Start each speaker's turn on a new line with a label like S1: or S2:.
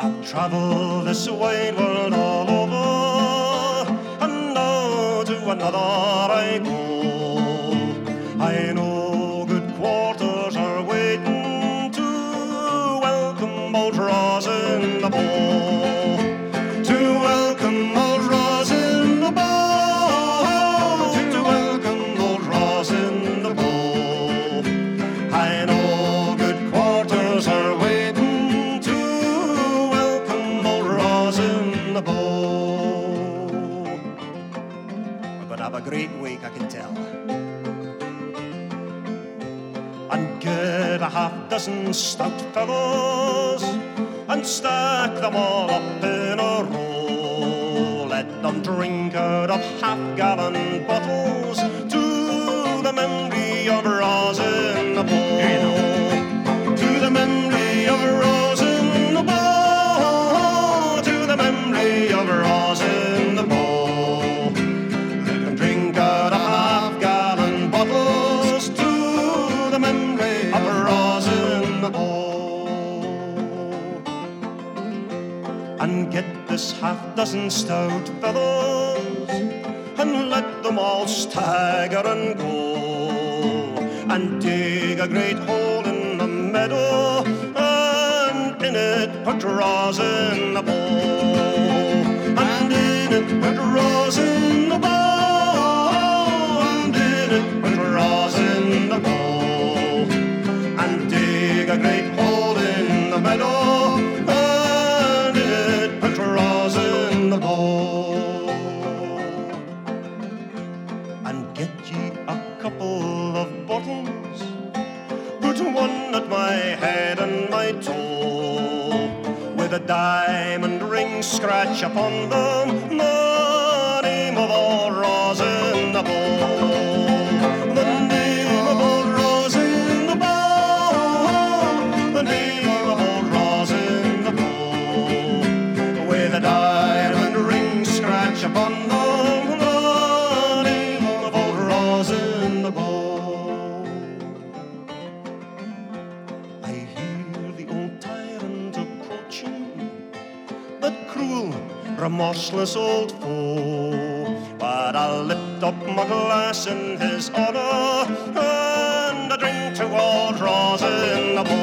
S1: Travel this wide world all over, and now to another I go. I know good quarters are waiting to welcome old Rosin the Bow, to welcome old Rosin the Bow, to welcome old Rosin the Bow. I know good quarters are waiting to in the Bow. We're gonna have a great week, I can tell. And get a half dozen stout fellows and stack them all up in a row. Let them drink out of half-gallon bottles to the memory of Rosin the Bow. To the memory of Rosin the Bow. Of Rosin the Bow. Let them drink out of half-gallon bottles to the memory of Rosin the Bow. And get this half-dozen stout fellows and let them all stagger and go, and dig a great hole in the meadow, and in it put Rosin the Bow. Put Rosin the Bow, and in it put Rosin the Bow, and dig a great hole in the meadow, and in it put Rosin the Bow. And get ye a couple of bottles, put one at my head and my toe, with a diamond ring scratch upon them, the name of old Rosin the Bow. The name of old Rosin the Bow. The name of old Rosin the Bow. With a diamond ring scratch upon them, the name of old Rosin the Bow. I hear the old tyrant approaching, that cruel, remorseless old foe, but I'll lift up my glass in his honour and a drink to old Rosin the Bow.